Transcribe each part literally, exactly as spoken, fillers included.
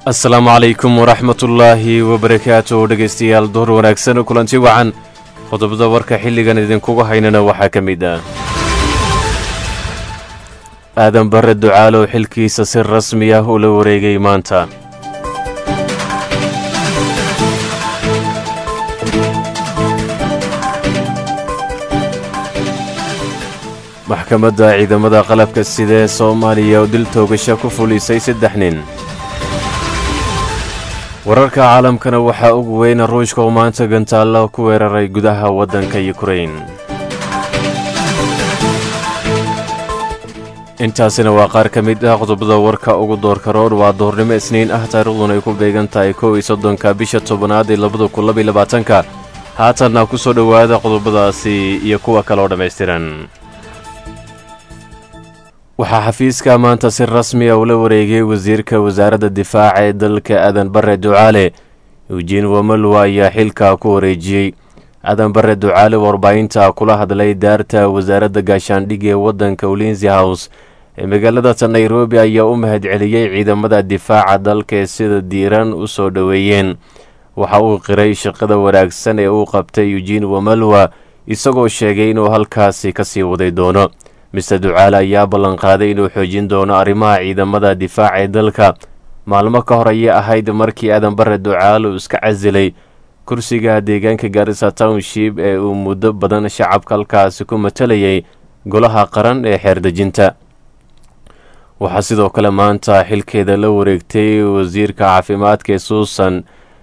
السلام عليكم ورحمة الله وبركاته dhegeystayaal door wanaagsan kulanti wacan qodobada warka xilligan idin kugu haynana waxa kamid ah aadan bare ducaalo xilkiisa si rasmi ah u la wareegay maanta maxkamadda ciidamada qalabka sida Soomaaliya oo dil toogasho ku fulisay saddex nin wararka caalamkana waxa ugu weyn Ruushka oo maanta gantaalo ku weeraray gudaha wadanka Ukraine intaasina waa qaar ka mid ah qodobada warka ugu doorka rood waa doornimo isniin ah taariikhduna ay ku beegan tahay kow iyo soddonka bisha tobnaad ee labada kun iyo labaatanka haatan ku soo dhawaada qodobadaasi iyo kuwa kale oo dhameystiran waxaa xafiiska maanta si rasmi ah ula wareegay wasiirka wasaaradda difaaca ee dalka aadan bare ducaale Eugene Wamalwa ayaa xilka ku wareejiyay aadan bare ducaale warbaahinta kula hadlay daarta wasaaradda gaashaandhigga ee wadanka Ulinzi House ee magaalada Nairobi ayaa u mahadceliyay ciidamada difaaca dalka sida diiran u soo dhaweeyeen waxa uu qiray shaqada wanaagsan ee uu qabtay Eugene Wamalwa isagoo sheegay inuu halkaasi ka sii waday doono mister Ducaale ayaa ballan qaaday inuu xoojin doono arrimaha ciidamada difaaca ee dalka maalmo ka hor ayay ahayd markii aadan bare ducaale iska casilay kursiga deegaanka Garissa Township ee uu muddo badan shacabka halkaasi ku matalayay golaha qaran ee xeerdejinta waxaa sidoo kale maanta xilkeeda la wareegtay wasiirka caafimaadka ee Susan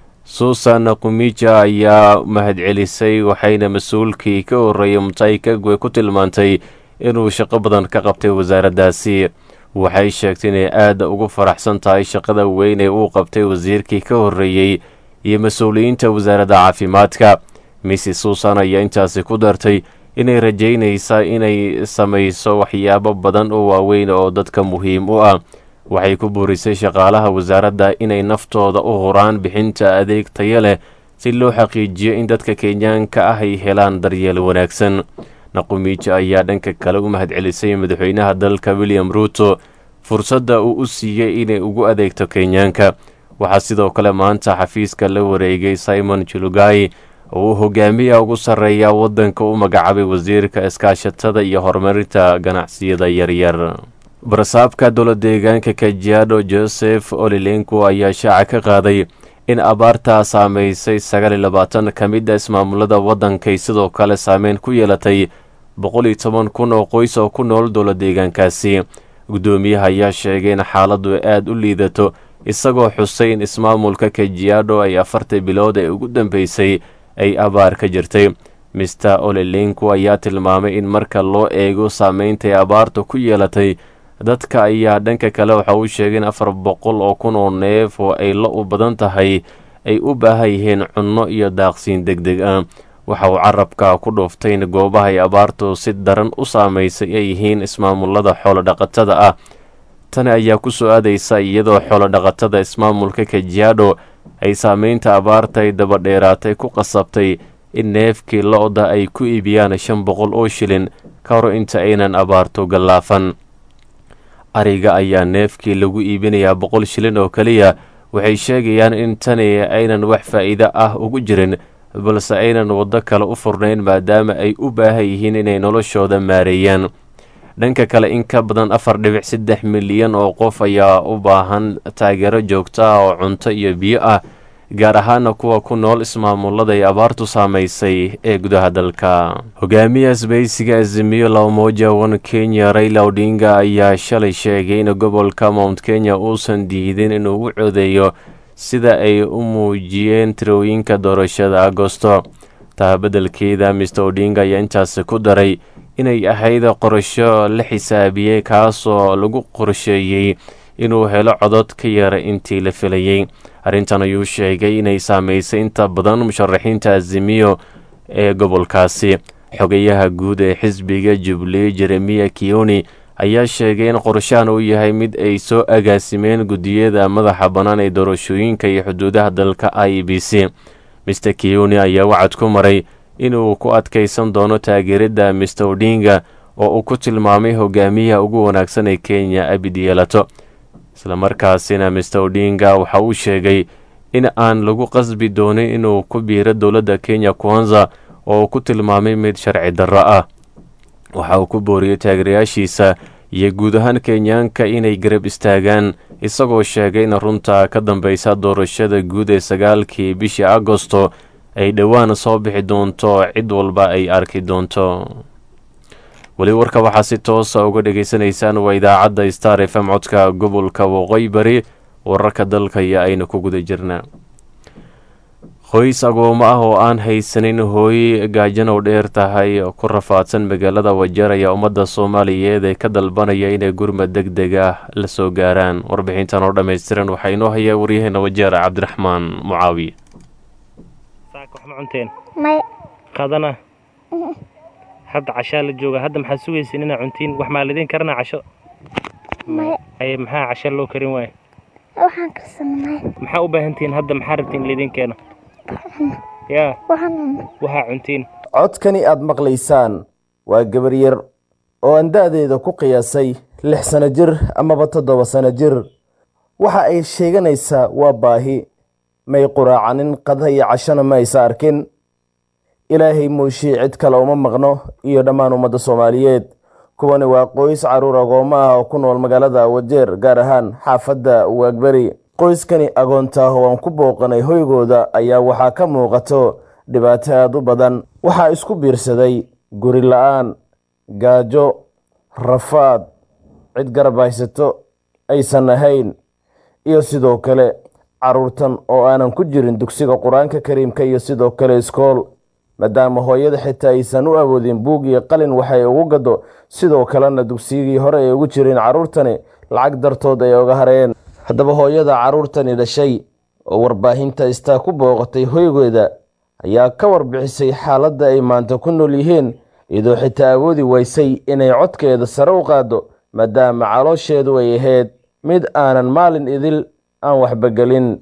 Susan Kumija ayaa mahadcelisay waxayna mas'uulkii ka horeeyay Mutahi Kagwe ku tilmaantay inuu shaqo badan ka qabtay wasaaraddaasi waxay sheegtay inay aad ugu faraxsan tahay shaqada weyn ee uu qabtay wasiirkii ka horeeyay iyo mas'uuliyiinta wasaaradda caafimaadka Missus Susan ayaa intaasi ku dartay inay rajaynaysaa inay samayso waxyaabo badan oo waaweyn oo dadka muhiim u ah waxay ku buurisay shaqaalaha wasaaradda inay naftooda u huraan bixinta adeeg tayo leh si loo xaqiijiyo in dadka Kenyaanka ah ay helaan daryeel wanaagsan Nakumija ayaa dhanka kale u mahadcelisay madaxweynaha dalka William Ruto fursadda uu u siiyay inay ugu adeegto Kenyaanka waxaa sidoo kale maanta xafiiska la wareegay Simon Chulugai oo hogaamiye ugu sareeya wadanka u magacaabay wasiirka iskaashatada iyo horumarinta ganacsiyada yaryar barasaabka dowladda deegaanka Kajiado Joseph Olilenko ayaa shaaca ka qaaday in abaarta saameysay sagaal iyo labaatan ka mid ah ismaamulada wadanka sidoo kale saameyn ku yeelatay boqol iyo toban kun oo qoys oo ku nool dowladda deegaankaasi gudoomiyaha ayaa sheegay in xaaladdu aad u liidato isagoo xusay in ismaamulka Kajiado ay afartii bilood ee ugu dambeysay ay abaar ka jirtay mister Olilenko ayaa tilmaamay in marka loo eego saameynta abaartu ku yeelatay dadka ayaa dhanka kale waxa uu sheegay in afar boqol oo kun oo neef oo ay la u badan tahay ay u baahan yihiin cunno iyo daaqsiin degdeg ah waxa uu carabka ku dhuftay in goobaha ay abaartu si daran u saameysay ay yihiin ismaamulada xoolo dhaqatada ah tani ayaa ku soo aadaysa iyadoo xoolo dhaqatada ismaamulka Kajiado ay saameynta abaarta ay daba dheeraatay ku qasabtay in neefkii lo'da ay ku iibiyaan shan boqol oo shilin ka hor inta aynan abaartu gallaafan ariga ayaa neefkii lagu iibinayaa boqol shilin oo kaliya waxay sheegayaan in tani aynan wax faa'iido ah ugu jirin balse aynan waddo kale u furnayn maadaama ay u baahan yihiin inay noloshooda maareeyaan dhanka kale in ka badan afar dhibic saddex milyan oo qof ayaa u baahan taageero joogto ah oo cunto iyo biyo ah gaar ahaan kuwa ku nool ismaamulada ay abaartu saameysay ee gudaha dalka hogaamiyaha isbahaysiga Azimio la Umoja One Kenya Raila Odinga ayaa shalay sheegay in gobolka Mount Kenya uusan diidin inuu u codeeyo sida ay u muujiyeen tirooyinka doorashada Agoosto taa beddelkeeda mister Odinga ayaa intaas ku daray inay ahayd qorasho la xisaabiyay kaasoo lagu qorsheeyay inuu helo codad ka yar intii la filayay arrintan ayuu sheegay inay saameysay inta badan musharaxiinta Azimio ee gobolkaasi xogayaha guud ee xisbiga Jubilee Jeremiah Kioni ayaa sheegay in qorshahan uu yahay mid ay soo agaasimeen gudiyada madaxa bannaan ee doorashooyinka iyo xuduudaha dalka I E B C mister Kioni ayaa wacad ku maray inuu ku adkaysan doono taageerada mister Odinga oo uu ku tilmaamay hogaamiyaha ugu wanaagsan ee Kenya abid yeelato islamarkaasina mister Odinga waxa uu sheegay in aan lagu qasbi doonin inuu ku biiro dowladda Kenya Kwanza oo ku tilmaamay mid sharci darro ah. waxa uu ku booriyay taageerayaashiisa iyo guud ahaan Kenyaanka inay garab istaagaan isagoo sheegay in runta ka dambaysa doorashada guud ee sagaalkii bishii Agoosto ay dhawaan soo bixi doonto cid walba ay arki doonto. wali warka waxaa si toos ah uga dhageysanaysaan waa idaacadda Star F M codka gobolka Waqooyi Bari. wararka dalka iyo ayna ku guda jirnaa. qoys agoomo ah oo aan haysanin hooy gaajano dheer tahay ku rafaadsan magaalada Wajeer ayaa ummadda Soomaaliyeed ee ka dalbanaya inay gurmad degdeg ah la soo gaaraan. warbixintan oo dhameystiran waxaa inoo haya waryaheena Wajeer Cabdiraxmaan Mucaawiye. saako wax ma cunteen may qadana hadda casha la jooga hadda maxaa sugaysan inaa cuntiin wax ma leedin karna casho may ay maxaa casho loo karin waay waxaan karsanay maxaa u baahantiin hadda maxaa rabtiin leedin keeno ya waxaan waxa cuntiin. codkani aad maqlaysaan waa gabar yar oo aan da'deeda ku qiyaasay lix sano jir amaba toddoba sano jir. waxa ay sheeganaysaa waa baahi, may quraacanin qadha iyo cashana ma aysa arkin. ilaahay muushii cid kale uma maqno iyo dhammaan ummadda Soomaaliyeed. kuwani waa qoys caruur agooma ah oo ku nool magaalada Wajeer, gaar ahaan xaafadda Waagbari. qoyskani agoonta oo aan ku booqanay hoygooda ayaa waxaa ka muuqato dhibaato aad u badan. waxaa isku biirsaday guri la'aan, gaajo, rafaad, cid garab haysato aysan ahayn, iyo sidoo kale caruurtan oo aanan ku jirin dugsiga qur-aanka kariimka iyo sidoo kale iskool, maadaama hooyada xitaa aysan u awoodin buug iyo qalin waxay ugu gado. sidoo kalena dugsigii hore ay ugu jireen caruurtani lacag dartood ay uga hareen. haddaba hooyada caruurtani dhashay oo warbaahinta istaa ku booqatay hoygeeda ayaa ka warbixisay xaaladda ay maanta ku nool yihiin, iyadoo xitaa awoodi waysay inay codkeeda sare u qaado maadaama caloosheedu ay ahayd mid aanan maalin idil aan waxba gelin.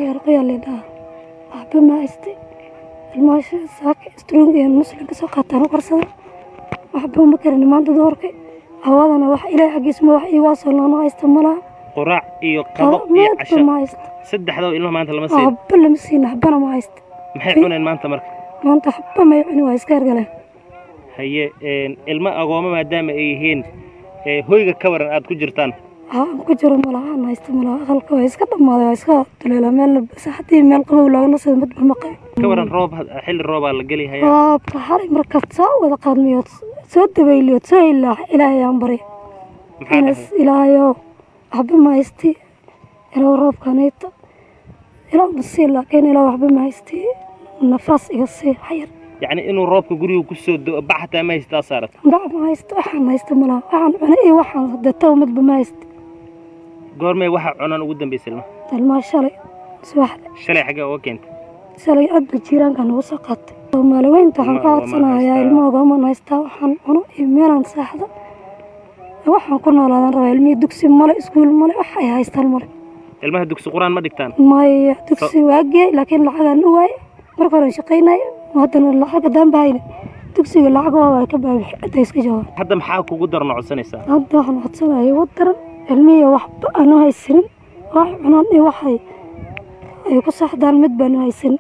الماشي ساك سترونج يعني مسلم كسر قطار وقرصة وحبهم بكرني ما عنده دورك هذا أنا واحد إلى حق اسمه واحد يواصل أنا يستملا قراع إيو قضاء إيو عشاء سد حدا إلا ما أنت لما سيد حب اللي مسينا حبنا ما يست محيحون ما أنت مرك ما أنت حب ما يعني ويسكر قله هي الماء أقوام ما دام إيهين هوي كورن أد كجرتان ها كجر ملا أنا يستملا خلق ويسكر ما يسكر تلا مال بس حتى مال قبول ولا نص مد بالمقام كورن روب حل الروب على الجلي هيا آه بحري مركبت سوا ولا قادميات سود بيليوت سوي الله إلهي أمبري ناس إلهي حب ما يستي إلى الروب كانت إلى نصي الله كان إلى حب ما يستي النفس يصير حير يعني إنه الروب كجري وكسود بعته ما يستي صارت بعد ما يستي أحد ما يستملا أحد أنا إيه واحد دتو مد بما يستي قرمي واحد عنان قدام بيسلمه الماء شلي سواحد شلي حاجة وكنت شلي أد الجيران كانوا سقط وما لو أنت حقات سنة يا الموضوع ما نستا وحن أنا إيميلان ساحدة وحن كنا لا نرى علمي دكسي ملا إسكول ملا وحي هاي استلمر المه دكسي قرآن ما دكتان ما دكسي واجي لكن الحاجة نواي مركنا شقينا وهذا الحاجة دام باين دكسي الحاجة هو كبا تيسك جواب حتى محاك وقدر نوع سنة سنة هذا حن حصل هاي ودر علمي وحب أنا هاي السن واحد عناني وحي أيوة صح دان مدبن هاي السن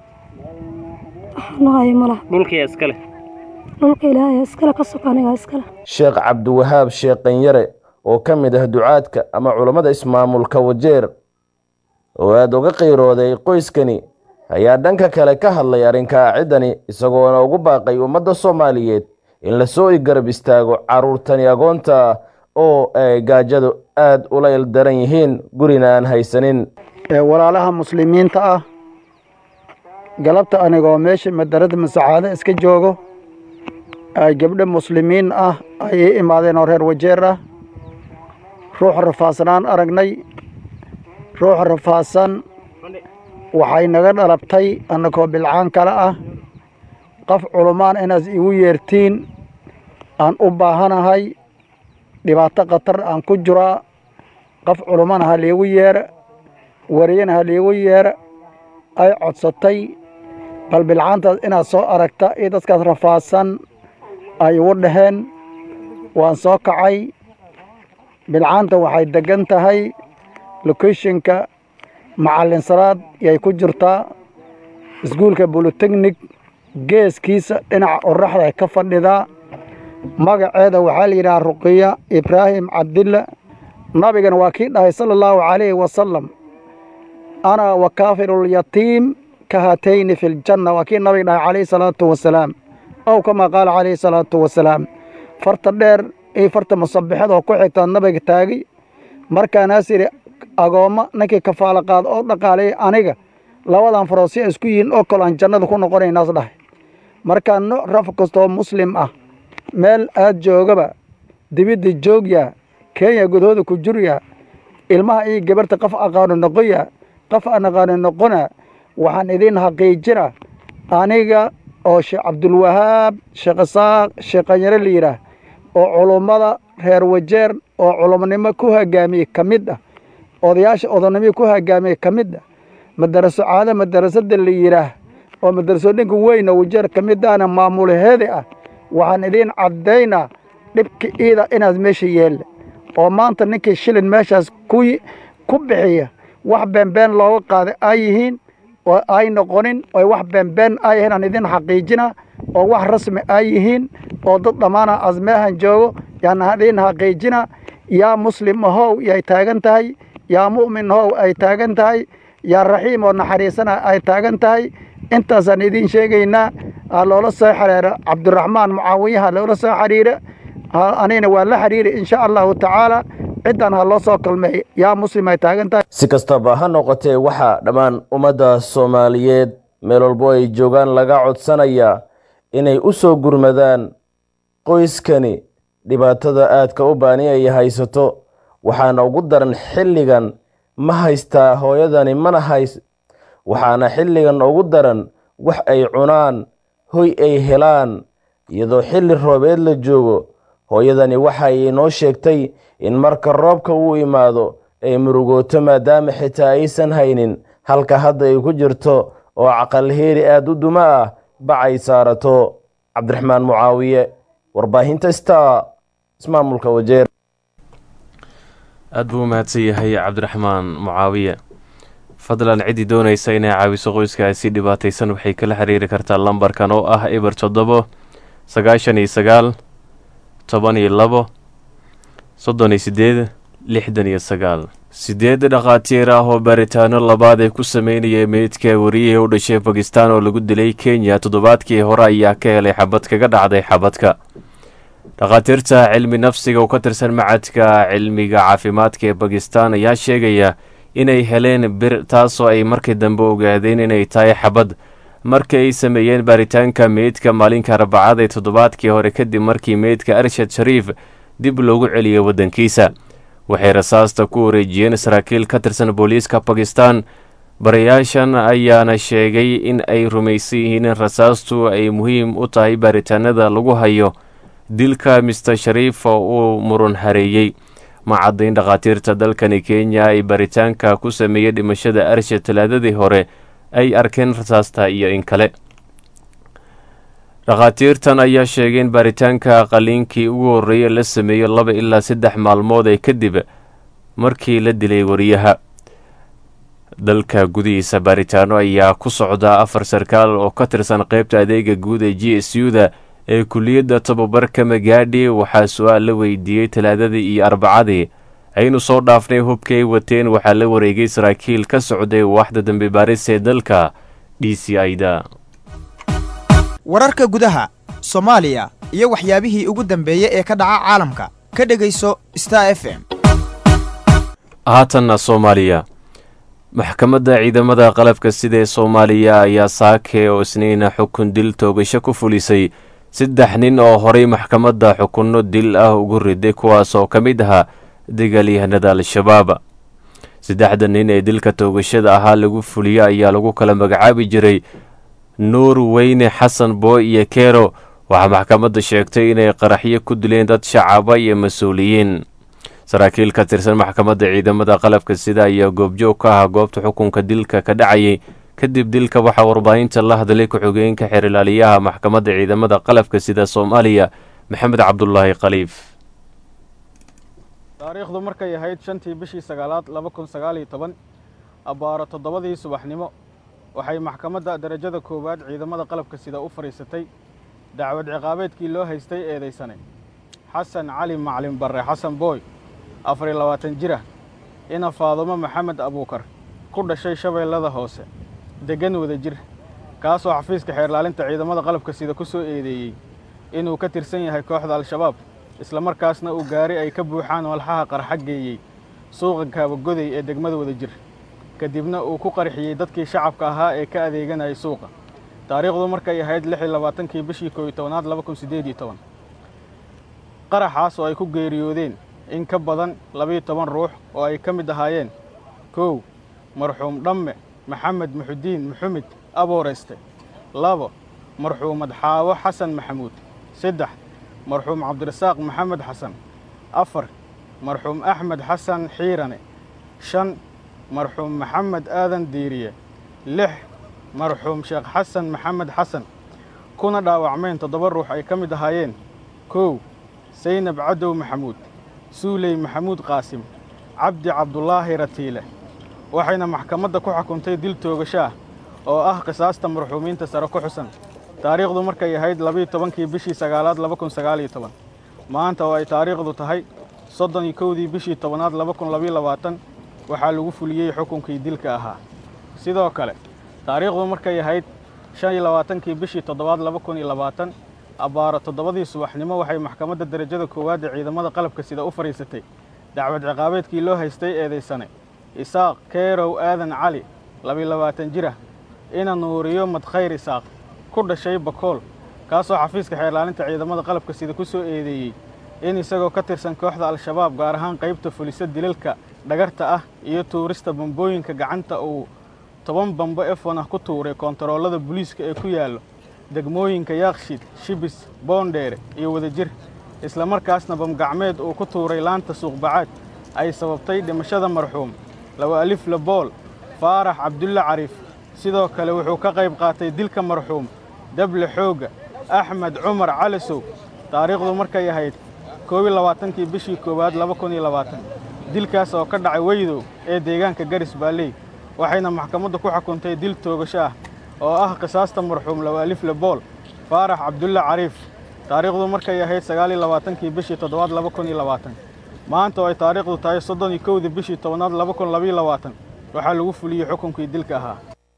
أنا هاي ملا ملك يا إسكاله ملك إلهي إسكاله كسكاني يا إسكاله sheekh cabdiwahaab sheeqan yare oo ka mid ah ducaadka ama culimada ismaamulka Wajeer oo aad uga qeyrooday qoyskani ayaa dhanka kale ka hadlay arrinka cidani isagoo ugu baaqay ummadda Soomaaliyeed in la soo garab istaago caruurtani agoonta oo ay gaajadu aad u leel daran yihiin gurina aan haysanin. walaalaha muslimiinta ah galabta anigoo meesha madarada masaacada iska joogo ay gabdho muslimiin ah ay imaadeen oo reer Wajeer ah ruux rafaasan aragnay ruux rafaasan waxay naga dhalabtay annagoo bilcaan kala ah qof culumaan inaas igu yeertiin aan u baahanahay dhibaato qatar aan ku jiraa qof culumaan ha leegu yeer wariyana ha leegu yeer ay codsatay bal bilcaantaas inaad soo aragta iyo dadkaas rafaasan ay ugu dhaheen waan soo kacay bilcaanta waxay degan tahay locationka macallin salaad yay ku jirtaa iskuulka bolitechnic geeskiisa dhinaca oraxda ay ka fadhidaa magaceeda waxaa la yidhaha ruqiya ibraahim cabdilla nabigana waa kii dhahay sala allahu calayhi wasalam ana wa kaafirulyatiim ka hatayni fi ljanna waa kii nabiga dhahay calayhi salaatu wasalaam ow kamaa qaala calayhi salaatu wasalaam farta dheer iyo farta musabixad oo ku xigtaa nabiga taagay markaanaas yidhi agoommo ninkii kafaalo qaado oo dhaqaaleeyay aniga labadan farood si ay isku yihiin oo kale aan jannada ku noqonaynaas dhahay markaa nooc raf kastoo muslim ah meel aad joogaba dibidda joogya kenya gudahooda ku jirya ilmaha iyo gabarta qof aqaano noqoya qof aan aqaano noqona waxaan idiin xaqiijina aniga oo sheekh cabdulwahaab sheekh isaaq sheekhanyare la yidhaah oo culummada reer wajeer oo culumnimo ku hoggaamiyey ka mid ah odayaasha odanimo ku hoggaamiyey ka mid ah madaraso caado madarasada la yidhaah oo madarasooyinka weyn oo wajeer ka mid ahna maamulaheeda ah waxaan idiin caddaynaa dhibka iida inaad meesha yeelle oo maanta ninkii shilin meeshaas ku ku bixiya wax beenbeen looga qaaday ay yihiin oo ay noqonin oo wax beenbeen ay yihiin aan idiin xaqiijina oo wax rasmi ay yihiin oo dad dhammaana asmeehan joogo yaan idiin xaqiijina yaa muslim ahow yay taagan tahay yaa mu'min ahow ay taagan tahay yaa raxiim oo naxariisana ay taagan tahay intaasaan idiin sheegaynaa ha loola soo xiriira cabdiraxmaan mucaawiyaha loola soo xiriira anigana waa la xiriiri insha allahu tacaala ciddan ha loo soo kalmeey yaa muslim ay taagan tahay si kastaba ha noqotee waxaa dhammaan ummadda soomaaliyeed meel walbo ay joogaan laga codsanayaa inay u soo gurmadaan qoyskani dhibaatada aadka u baani ay haysato waxaana ugu daran xilligan ma haystaa hooyadani mana hays waxaana xilligan ugu daran wax ay cunaan hoy ay helaan iyadoo xilli roobeed la joogo hooyadani waxay inoo sheegtay in marka roobka uu imaado ay murugooto maadaama xitaa aysan haynin halka hadda ay ku jirto oo caqalheeri aad u duma ah bacay saarato cabdiraxmaan mucaawiye warbaahinta star ismaamulka wajeer aad buu mahadsan yahay cabdiraxmaan mucaawiye fadlan ciddii doonaysa inay caawiso qoyskaasi dhibaataysan waxay kala xiriiri kartaa lambarkan oo ah eber toddobo sagaashan iyo sagaal toban iyo labo soddon iyo sideed lixdan iyo sagaal sideed dhakhaatiir ah oo baaritaano labaad ay ku sameynayay meydka wariyihii u dhashay bakistan oo lagu dilay kenya toddobaadkii hore ayaa ka helay xabad kaga dhacday xabadka dhakhaatiirta cilmi nafsiga oo ka tirsan macadka cilmiga caafimaadka ee bakistan ayaa sheegaya inay heleen bir taasoo ay markii dambe ogaadeen inay tahay xabad markii ay sameeyeen baaritaanka meydka maalinka arbacada ee toddobaadkii hore kadib markii meydka arshad shariif dib loogu celiyay waddankiisa waxay rasaasta ku wareejiyeen saraakiil ka tirsan booliiska bakistan barayaashan ayaana sheegay in ay rumaysan yihiin in rasaastu ay muhiim u tahay baaritaanada lagu hayo dilka mister shariif oo uu murun hareeyey ma caddayn dhakhaatiirta dalkani kenya ay baaritaanka ku sameeyey dhimashada arshad talaadadii hore ay arkeen rasaasta iyo in kale dhakhaatiirtan ayaa sheegay in baaritaanka qaliinkii ugu horreeyey la sameeyo laba ilaa saddex maalmood ee kadib markii la dilay wariyaha dalka gudihiisa baaritaano ayaa ku socdaa afar sarkaal oo ka tirsan qaybta adeega guud ee g s u-da ee kuliyadda tababarka magaadhi waxaa su-aal la weydiiyey talaadadii iyo arbacadii aynu soo dhaafnay hubka ay wateen waxaa la wareegay saraakiil ka socday waaxda dambe baaris ee dalka d c i-da wararka gudaha soomaaliya iyo waxyaabihii ugu dambeeyey ee ka dhaca caalamka ka dhegayso star f m haatanna soomaaliya maxkamadda ciidamada qalabka sida ee soomaaliya ayaa saake oo isniina xukun dil toogasho ku fulisay saddex nin oo horay maxkamadda xukunno dil ah ugu riday kuwaas oo ka mid ahaa dagaalyahanada al-shabaab saddexda nin ee dilka toogashada ahaa lagu fuliyo ayaa lagu kala magacaabi jiray nuur weyne xasan booy iyo keero waxaa maxkamadda sheegtay inay qaraxyo ku dileen dad shacaba iyo mas-uuliyiin saraakiil ka tirsan maxkamadda ciidamada qalabka sida ayaa goobjoog ka ah goobta xukunka dilka ka dhacayay kadib dilka waxaa warbaahinta la hadlay ku-xigeenka xeerilaaliyaha maxkamadda ciidamada qalabka sida soomaaliya maxamed cabdulaahi khaliif taariikhdu markay ahayd shantii bishii sagaalaad laba kun sagaal iyo toban abbaaro toddobadii subaxnimo waxay maxkamadda darajada koowaad ciidamada qalabka sida u fadhiisatay dacwad ciqaabeedkii loo haystay eedaysane xasan cali macalin barre xasan booy afar iyo labaatan jir ah ina faadumo maxamed abuukar ku dhashay shabeellada hoose deggan wada jir kaasoo xafiiska xeerlaalinta ciidamada qalabka sida ku soo eedeeyey inuu ka tirsan yahay kooxda al-shabaab isla markaasna uu gaari ay ka buuxaan walxaha qarxa geeyey suuqa kaabagoday ee degmada wada jir kadibna uu ku qarxiyey dadkii shacabka ahaa ee ka adeeganayay suuqa taariikhdu markay ahayd lix iyo labaatankii bishii koob iyo tobanaad laba kun siddeed iyo toban qaraxaas oo ay ku geeriyoodeen in ka badan laba iyo toban ruux oo ay ka mid ahaayeen kow marxuum dhamme maxamed muxudiin maxamed abooreyste labo marxuumad xaawo xasan maxamuud saddex marxuum cabdirasaaq maxamed xasan afar marxuum axmed xasan xiirane shan marxuum maxamed aadan diiriye lix marxuum sheekh xasan maxamed xasan kuna dhaawacmeen toddoba ruux ay ka mid ahaayeen kow saynab cadow maxamuud suuley maxamuud qaasim cabdi cabdulaahi ratiile waxayna maxkamadda ku xukuntay dil toogasho ah oo ah qisaasta marxuumiinta sare ku xusan taariikhdu markay ahayd labiiyo tobankii bishii sagaalaad laba kun sagaal iyo toban maanta oo ay taariikhdu tahay soddon iyo kowdii bishii tobanaad laba kun labiyo labaatan waxaa lagu fuliyey xukunkii dilka ahaa sidoo kale taariikhdu markay ahayd shan iyo labaatankii bishii toddobaad laba kun iyo labaatan abbaaro toddobadii subaxnimo waxay maxkamadda darajada koowaad ee ciidamada qalabka sida u fadhiisatay dacwad ciqaabeedkii loo haystay eedaysane isaaq keerow aadan cali labiyo labaatan jir ah ina nuuriyo madkhayr isaaq ku dhashay bakool kaasoo xafiiska xeerlaalinta ciidamada qalabka sida ku soo eedeeyey in isagoo ka tirsan kooxda al-shabaab gaar ahaan qaybta fulisa dilalka dhagarta ah iyo tuurista bambooyinka gacanta uu toban bambo efon ah ku tuuray koontaroolada booliiska ee ku yaallo degmooyinka yaaqshid shibis boondheere iyo wadajir isla markaasna bamgacmeed uu ku tuuray laanta suuqbacaad ay sababtay dhimashada marxuum laba alif labool faarax cabdulle cariif sidoo kale wuxuu ka qayb qaatay dilka marxuum dable xoogga axmed cumar calisow taariikhdu markay ahayd koob iyo labaatankii bishii koowaad laba kun iyo labaatan dilkaas oo ka dhacay weydow ee deegaanka garis baalley waxayna maxkamaddu ku xukuntay dil toogasho ah oo ah qisaasta marxuum laba alif labool faarax cabdulle cariif taariikhdu markay ahayd sagaal iyo labaatankii bishii toddobaad laba kun iyo labaatan maanta oo ay taariikhdu tahay soddon iyo kowdii bishii tobanaad laba kun labiyo labaatan waxaa lagu fuliyey xukunkii dilka ahaa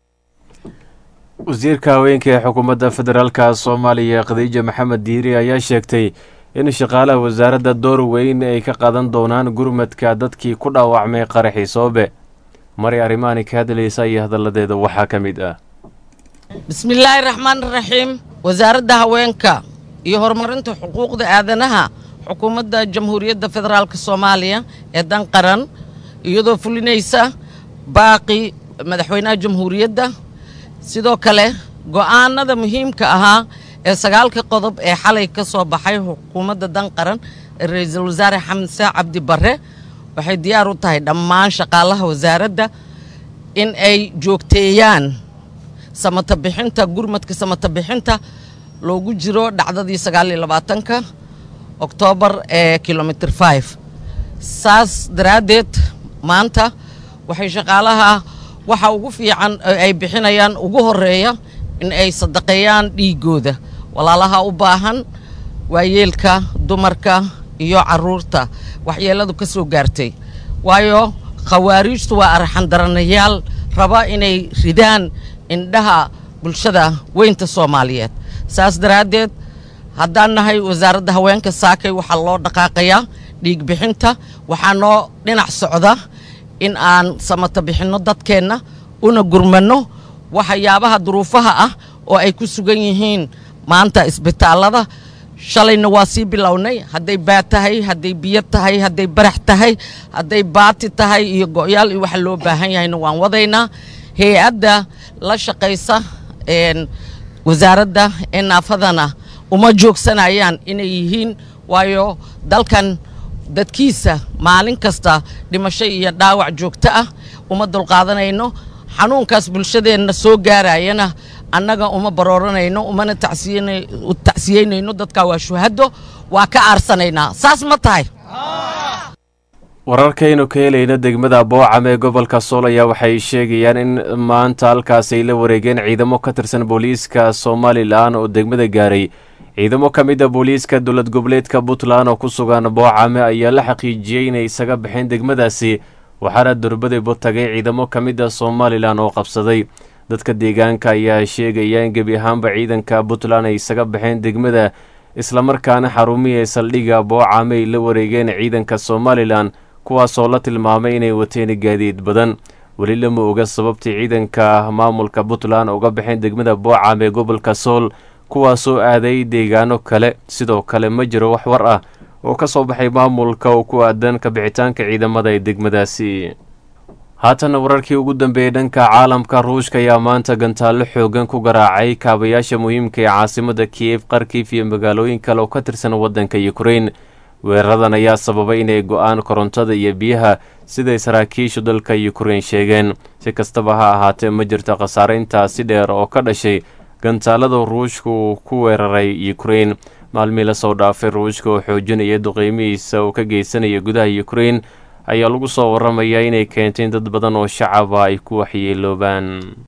wasiirka haweenka ee xukuumadda federaalka soomaaliya khadiija maxamed diiri ayaa sheegtay in shaqaalaha wasaaradda door weyn ay ka qaadan doonaan gurmadka dadkii ku dhaawacmay qaraxii soobe mari arrimaani ka hadlaysa iyo hadalladeeda waxaa ka mid ah bismillaahi raxmaani raxiim wasaaradda haweenka iyo horumarinta xuquuqda aadanaha xukuumadda jamhuuriyadda federaalka soomaaliya ee dan qaran iyadoo fulinaysa baaqi madaxweynaha jamhuuriyadda sidoo kale go'aanada muhiimka ahaa ee sagaalka qodob ee xalay ka soo baxay xukuumadda dan qaran ee ra-iisul wasaare xamse cabdi barre waxay diyaar u tahay dhammaan shaqaalaha wasaaradda in ay joogteeyaan samata bixinta gurmadka samata bixinta loogu jiro dhacdadii sagaal iyo labaatanka oktoobar ee kilomitr five saas daraaddeed maanta waxay shaqaalaha waxa ugu fiican ay bixinayaan ugu horeeya in ay sadaqeeyaan dhiigooda walaalaha u baahan waayeelka dumarka iyo caruurta waxyeeladu ka soo gaartay waayo khawaariijtu waa arxandaranayaal raba inay ridaan indhaha bulshada weynta soomaaliyeed saas daraaddeed haddaan nahay wasaaradda haweenka saakay waxaa loo dhaqaaqayaa dhiig bixinta waxaa noo dhinac socda in aan samata bixinno dadkeenna una gurmanno waxyaabaha duruufaha ah oo ay ku sugan yihiin maanta isbitaallada shalayna waa sii bilownay hadday baad tahay hadday biyo tahay hadday barax tahay hadday baati tahay iyo go'yaal iyo waxa loo baahan yahayna waan wadaynaa hay-adda la shaqaysa wasaaradda ee naafadana uma joogsanayaan inay yihiin waayo dalkan dadkiisa maalin kasta dhimasho iyo dhaawac joogto ah uma dulqaadanayno xanuunkaas bulshadeenna soo gaarayana annaga uma barooranayno umana tacsiyeynayno dadkaa waa shuhado waa ka aarsanaynaa saas ma tahay wararkaynu ka helayna degmada boocam ee gobolka sool ayaa waxay sheegayaan in maanta halkaas ay la wareegeen ciidamo ka tirsan booliiska somalilan oo degmada gaaray. ciidamo ka mid a booliiska dowlad goboleedka puntland oo ku sugan boocame ayaa la xaqiijiyey inay isaga baxeen degmadaasi, waxaana durbadayba tagay ciidamo ka mid a somalilan oo qabsaday. dadka deegaanka ayaa sheegaya in gebi ahaanba ciidanka puntland ay isaga baxeen degmada, islamarkaana xarumihii ee saldhigga boocame ay la wareegeen ciidanka somalilan, kuwaasoo la tilmaamay inay wateen gaadiid badan. weli lama oga sababtii ciidanka maamulka puntland uga baxeen degmada boocame ee gobolka sool, kuwaasoo aaday deegaano kale. sidoo kale ma jiro wax war ah oo ka soo baxay maamulka oo ku aadan ka bixitaanka ciidamada ee degmadaasi. haatana wararkii ugu dambeeyey dhanka caalamka, ruushka ayaa maanta gantaallo xoogan ku garaacay kaabayaasha muhiimka ee caasimada kiyef, kharkiv iyo magaalooyin kale oo ka tirsan waddanka yukrain. weeraradan ayaa sababay inay go-aan korontada iyo biyaha siday saraakiishu dalka yukrain sheegeen. si kastaba ha ahaatee ma jirto khasaare intaasi dheer oo ka dhashay gantaalada ruushka uu ku weeraray yukrain. maalmii la soo dhaafay ruushka oo xoojinaya duqeymihiisa uu ka geysanaya gudaha yukrain ayaa lagu soo waramayaa inay keentay in dad badan oo shacaba ay ku waxyeeloobaan.